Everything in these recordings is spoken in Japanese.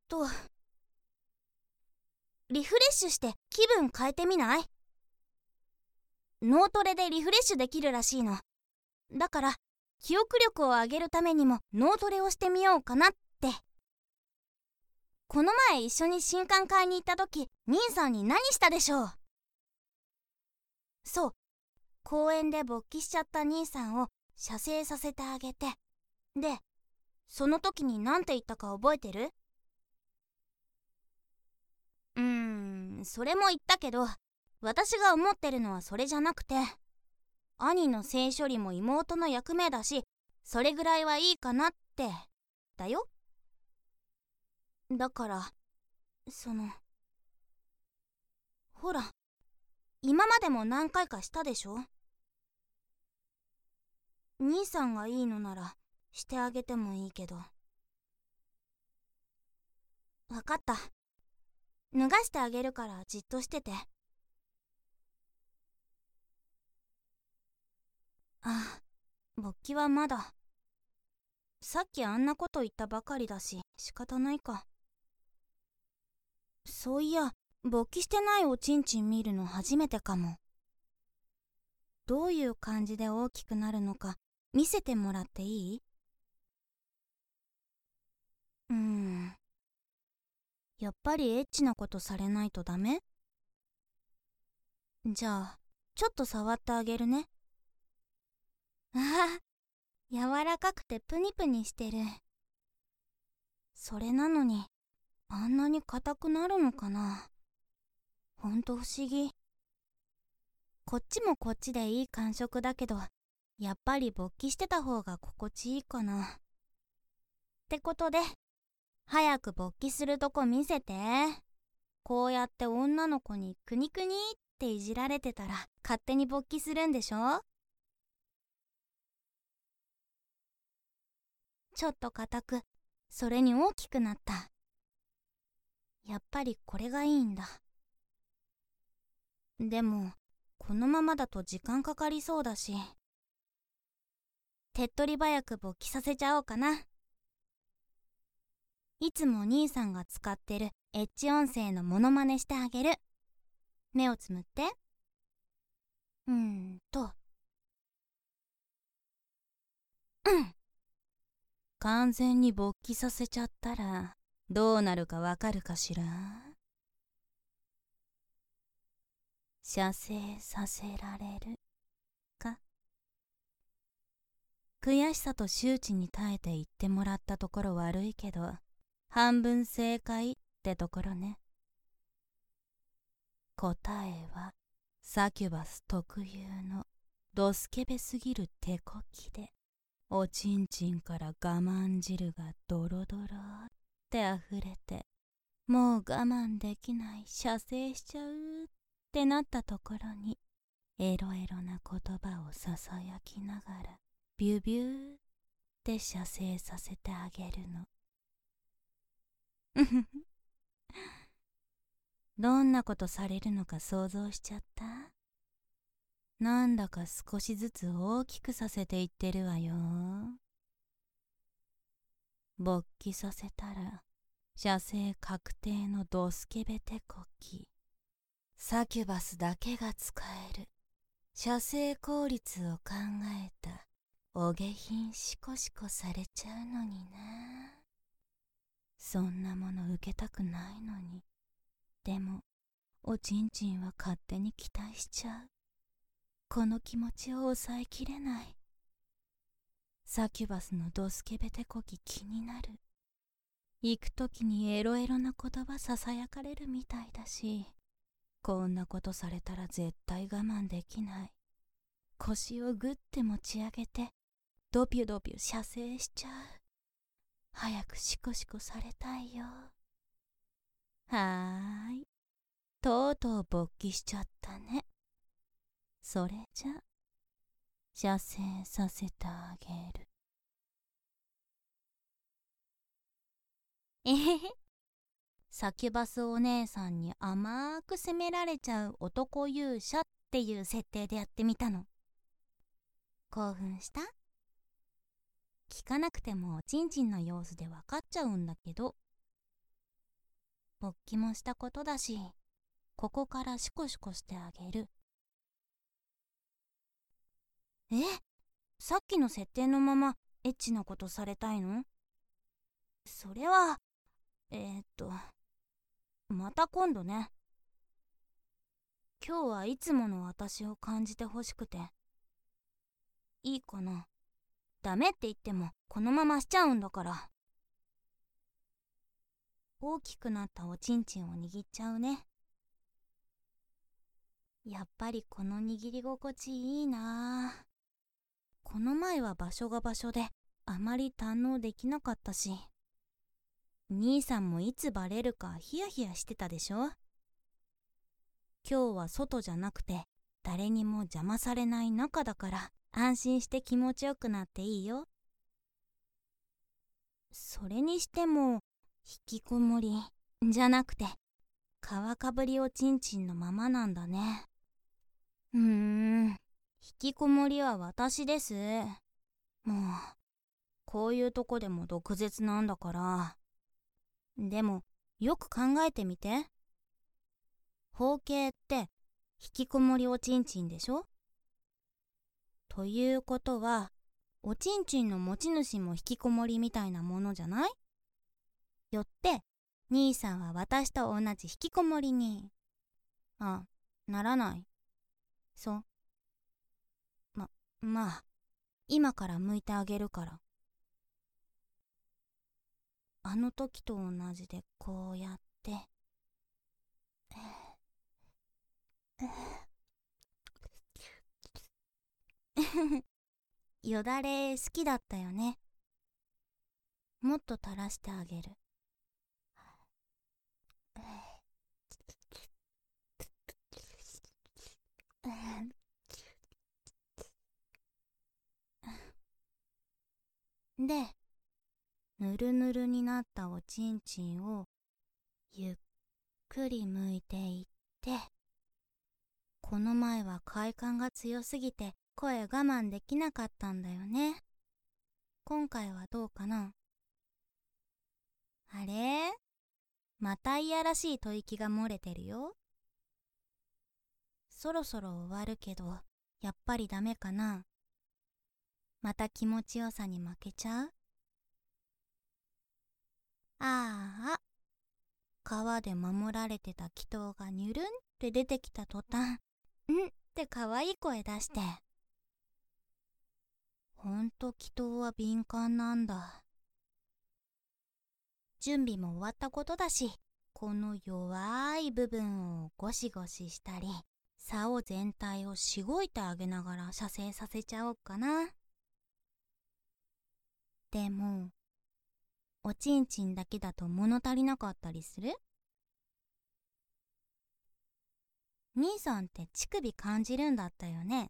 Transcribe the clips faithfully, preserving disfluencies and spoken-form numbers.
とリフレッシュして気分変えてみない？脳トレでリフレッシュできるらしいの。だから記憶力を上げるためにも脳トレをしてみようかなって。この前一緒に新刊買いに行った時、兄さんに何したでしょう？そう、公園で勃起しちゃった兄さんを射精させてあげて、でその時に何て言ったか覚えてる？うーんそれも言ったけど、私が思ってるのはそれじゃなくて、兄の性処理も妹の役目だし、それぐらいはいいかなってだよ。だからそのほら、今までも何回かしたでしょ。兄さんがいいのならしてあげてもいいけど。わかった、脱がしてあげるからじっとしてて。ああ、勃起はまだ。さっきあんなこと言ったばかりだし仕方ないか。そういや、勃起してないおちんちん見るの初めてかも。どういう感じで大きくなるのか見せてもらっていい？うーんやっぱりエッチなことされないとダメ？じゃあちょっと触ってあげるね。ああ、柔らかくてプニプニしてる。それなのにあんなに硬くなるのかな。ほんと不思議。こっちもこっちでいい感触だけど、やっぱり勃起してた方が心地いいかな。ってことで、早く勃起するとこ見せて。こうやって女の子にクニクニっていじられてたら勝手に勃起するんでしょ？ちょっと硬く、それに大きくなった。やっぱりこれがいいんだ。でもこのままだと時間かかりそうだし、手っ取り早く勃起させちゃおうかな。いつも兄さんが使ってるエッチ音声のモノマネしてあげる。目をつむって。うーんとうん完全に勃起させちゃったらどうなるかわかるかしら？射精させられるか？悔しさと羞恥に耐えて言ってもらったところ悪いけど、半分正解ってところね。答えはサキュバス特有のドスケベすぎる手こきで、おちんちんから我慢汁がドロドロってあふれて、もう我慢できない射精しちゃうってなったところに、エロエロな言葉をささやきながらビュビューって射精させてあげるの。どんなことされるのか想像しちゃった？なんだか少しずつ大きくさせていってるわよ。勃起させたら射精確定のドスケベテコキ。サキュバスだけが使える射精効率を考えたお下品シコシコされちゃうのにな。そんなもの受けたくないのに。でもおちんちんは勝手に期待しちゃう。この気持ちを抑えきれない。サキュバスのドスケベテコキ気になる。行くときにエロエロな言葉ささやかれるみたいだし、こんなことされたら絶対我慢できない。腰をぐって持ち上げてドピュドピュ射精しちゃう。早くシコシコされたいよ。はーい、とうとう勃起しちゃったね。それじゃ射精させてあげる。えへへ。サキュバスお姉さんに甘く責められちゃう男勇者っていう設定でやってみたの。興奮した？聞かなくてもおちんちんの様子でわかっちゃうんだけど。 勃起もしたことだし、ここからシコシコしてあげる。え、さっきの設定のままエッチなことされたいの？それは、えー、っと、また今度ね。今日はいつもの私を感じてほしくて。いいかな？ダメって言ってもこのまましちゃうんだから。大きくなったおちんちんを握っちゃうね。やっぱりこの握り心地いいな。この前は場所が場所であまり堪能できなかったし、兄さんもいつバレるかヒヤヒヤしてたでしょ。今日は外じゃなくて誰にも邪魔されない中だから安心して気持ちよくなっていいよ。それにしても引きこもりじゃなくて皮かぶりおちんちんのままなんだね。うーん、引きこもりは私です。もうこういうとこでも毒舌なんだから。でもよく考えてみて。包茎って引きこもりおちんちんでしょ。ということはおちんちんの持ち主も引きこもりみたいなものじゃない？よって兄さんは私と同じ引きこもりに。あ、ならない。そう。ま、まあ今から剥いてあげるから。あの時と同じでこうやってよだれ好きだったよね。もっと垂らしてあげる。で、ぬるぬるになったおちんちんをゆっくり剥いていって、この前は快感が強すぎて声我慢できなかったんだよね。今回はどうかな？あれ？またいやらしい吐息が漏れてるよ。そろそろ終わるけど、やっぱりダメかな？また気持ちよさに負けちゃう？ああ、川で守られてた祈祷がニュルンって出てきた途端、んって可愛い声出して。ほんと祈祷は敏感なんだ。準備も終わったことだし、この弱い部分をゴシゴシしたり、竿全体をしごいてあげながら射精させちゃおっかな。でもおちんちんだけだと物足りなかったりする？兄さんって乳首感じるんだったよね。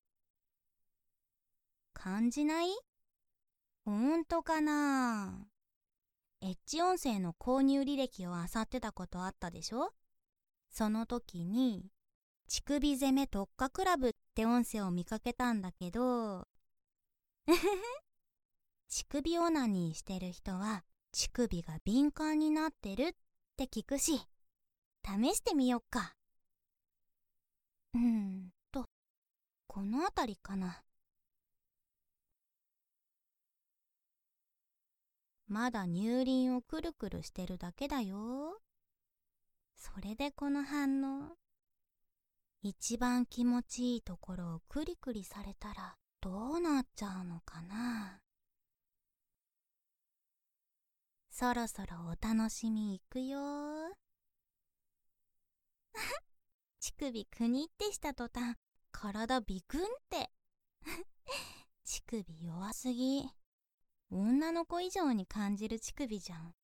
感じない？ほんとかな？エッチ音声の購入履歴を漁ってたことあったでしょ？その時に乳首攻め特化クラブって音声を見かけたんだけど乳首オナニーしてる人は乳首が敏感になってるって聞くし、試してみよっか。うーんとこの辺りかな。まだ乳輪をくるくるしてるだけだよ。それでこの反応。一番気持ちいいところをクリクリされたらどうなっちゃうのかな。そろそろお楽しみいくよ乳首くにってした途端体ビクンって乳首弱すぎ。女の子以上に感じる乳首じゃん。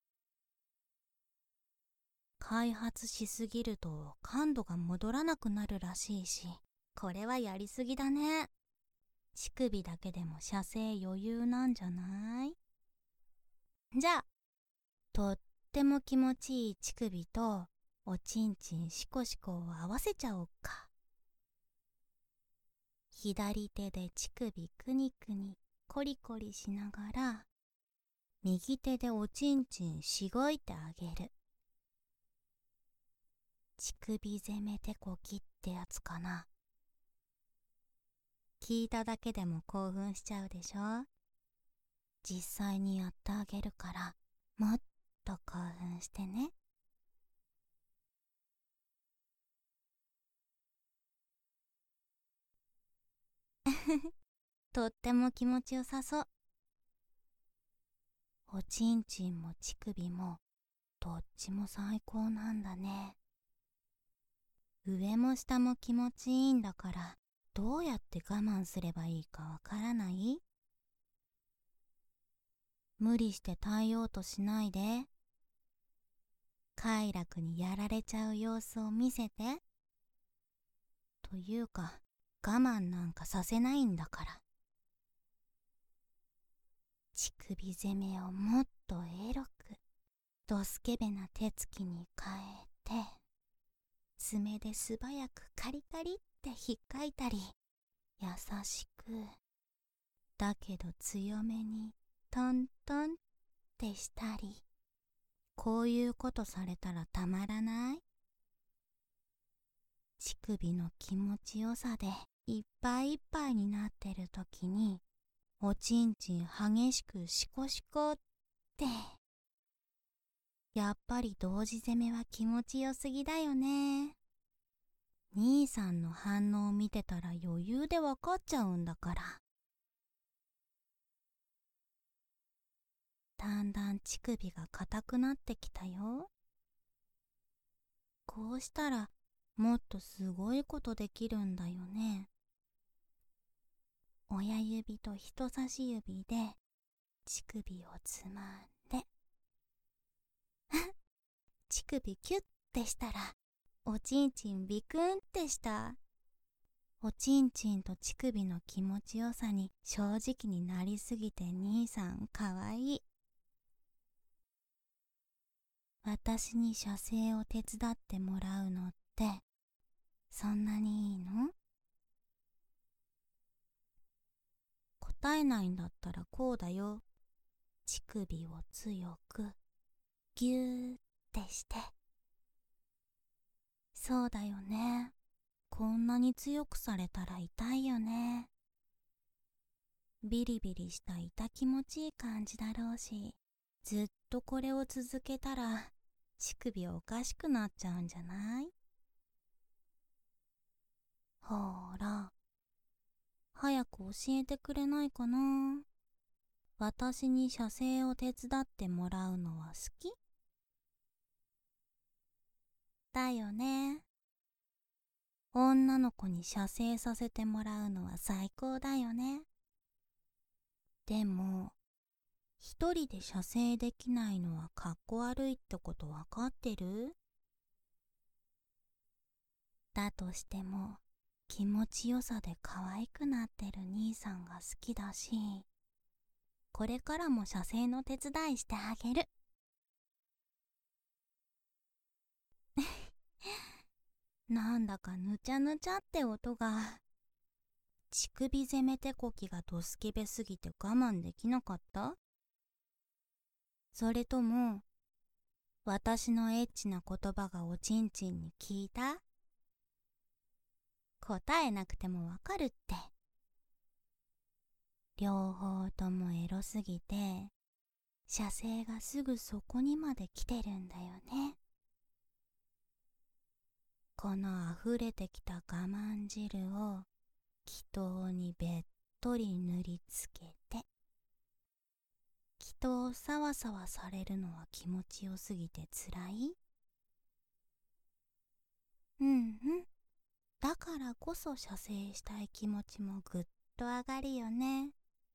開発しすぎると感度が戻らなくなるらしいし、これはやりすぎだね。乳首だけでも射精余裕なんじゃない？じゃあとっても気持ちいい乳首とおちんちんシコシコを合わせちゃおっか。左手で乳首くにくにコリコリしながら、右手でおちんちんしごいてあげる。 乳首攻め手こきってやつかな。聞いただけでも興奮しちゃうでしょ。実際にやってあげるからもっと興奮してね。とっても気持ちよさそう。おちんちんも乳首もどっちも最高なんだね。上も下も気持ちいいんだから、どうやって我慢すればいいかわからない？無理して耐えようとしないで。快楽にやられちゃう様子を見せて。というか、我慢なんかさせないんだから。乳首攻めをもっとエロく、ドスケベな手つきに変えて、爪で素早くカリカリってひっかいたり、優しく、だけど強めにトントンってしたり、こういうことされたらたまらない？乳首の気持ちよさでいっぱいいっぱいになってるときに、おちんちん激しくシコシコって。やっぱり同時攻めは気持ちよすぎだよね。兄さんの反応を見てたら余裕でわかっちゃうんだから。だんだん乳首が硬くなってきたよ。こうしたらもっとすごいことできるんだよね。親指と人差し指で乳首をつまんで乳首キュッてしたらおちんちんビクンってした。おちんちんと乳首の気持ちよさに正直になりすぎて兄さんかわいい。私に射精を手伝ってもらうのってそんなにいいの？答えないんだったらこうだよ。乳首を強くギューってして。そうだよね。こんなに強くされたら痛いよね。ビリビリした痛気持ちいい感じだろうし、ずっとこれを続けたら乳首おかしくなっちゃうんじゃない？ほーら、早く教えてくれないかな。私に射精を手伝ってもらうのは好き？だよね。女の子に射精させてもらうのは最高だよね。でも、一人で射精できないのはかっこ悪いってことわかってる？だとしても、気持ちよさで可愛くなってる兄さんが好きだし、これからも射精の手伝いしてあげる。なんだかぬちゃぬちゃって音が。乳首攻め手こきがドスケベすぎて我慢できなかった？それとも、私のエッチな言葉がおちんちんに効いた？答えなくてもわかるって。両方ともエロすぎて、射精がすぐそこにまで来てるんだよね。この溢れてきた我慢汁を気筒にべっとり塗りつけて、気筒さわさわされるのは気持ちよすぎてつらい？うんうん。だからこそ射精したい気持ちもぐっと上がるよね。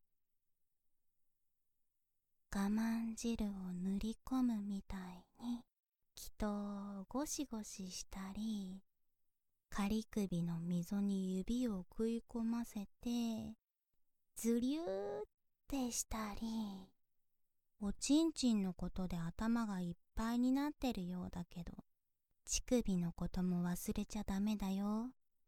我慢汁を塗り込むみたいに気筒をゴシゴシしたり、仮首の溝に指を食い込ませてズリューってしたり、おちんちんのことで頭がいっぱいになってるようだけど、乳首のことも忘れちゃダメだよ。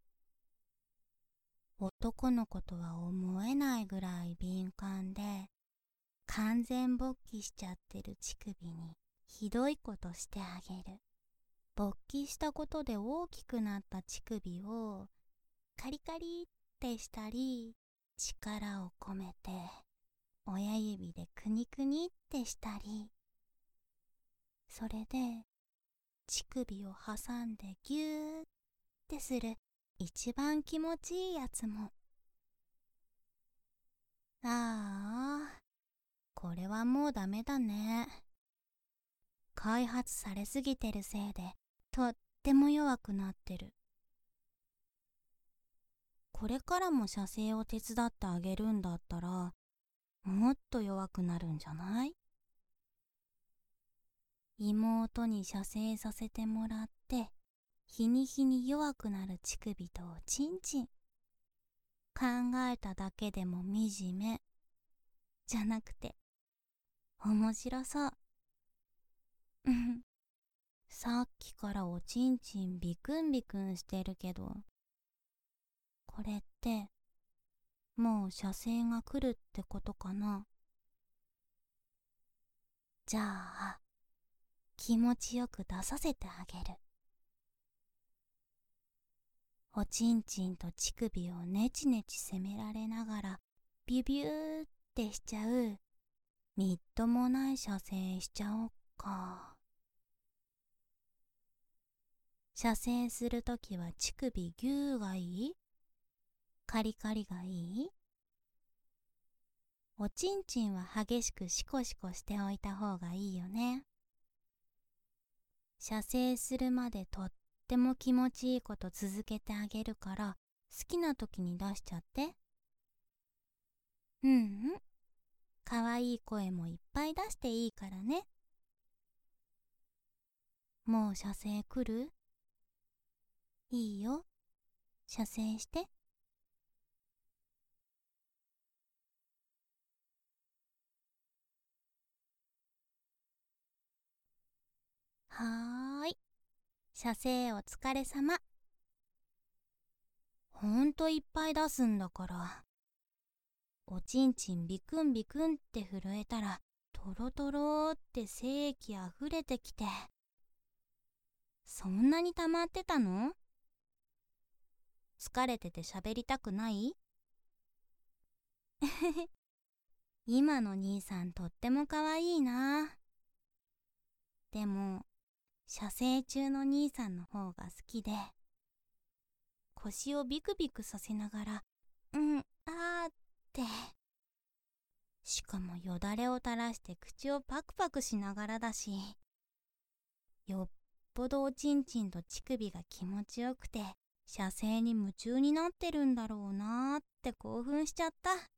男の子とは思えないぐらい敏感で、完全勃起しちゃってる乳首にひどいことしてあげる。 勃起したことで大きくなった乳首をカリカリってしたり、力を込めて親指でクニクニってしたり、それで乳首を挟んでギューってする一番気持ちいいやつも。ああ、これはもうダメだね。開発されすぎてるせいでとっても弱くなってる。これからも射精を手伝ってあげるんだったら、もっと弱くなるんじゃない？妹に射精させてもらって、日に日に弱くなる乳首とおちんちん。考えただけでも惨め。じゃなくて、面白そう。うん。さっきからおちんちんビクンビクンしてるけど、これって、もう射精が来るってことかな？じゃあ、気持ちよく出させてあげる。おちんちんと乳首をネチネチ攻められながらビュビューってしちゃう、みっともない射精しちゃおっか。射精するときは乳首ギューがいい？カリカリがいい？おちんちんは激しくシコシコしておいた方がいいよね。射精するまでとっても気持ちいいこと続けてあげるから、好きな時に出しちゃって。うんうん。かわいい声もいっぱい出していいからね。もう射精来る？いいよ。射精して。はーい。射精お疲れさま。ほんといっぱい出すんだから。おちんちんビクンビクンって震えたら、トロトロって精液あふれてきて。そんなに溜まってたの？疲れてて喋りたくない？今の兄さんとってもかわいいな。でも、射精中の兄さんの方が好きで、腰をビクビクさせながら、うん、あーって。しかもよだれを垂らして口をパクパクしながらだし、よっぽどおちんちんと乳首が気持ちよくて、射精に夢中になってるんだろうなーって興奮しちゃった。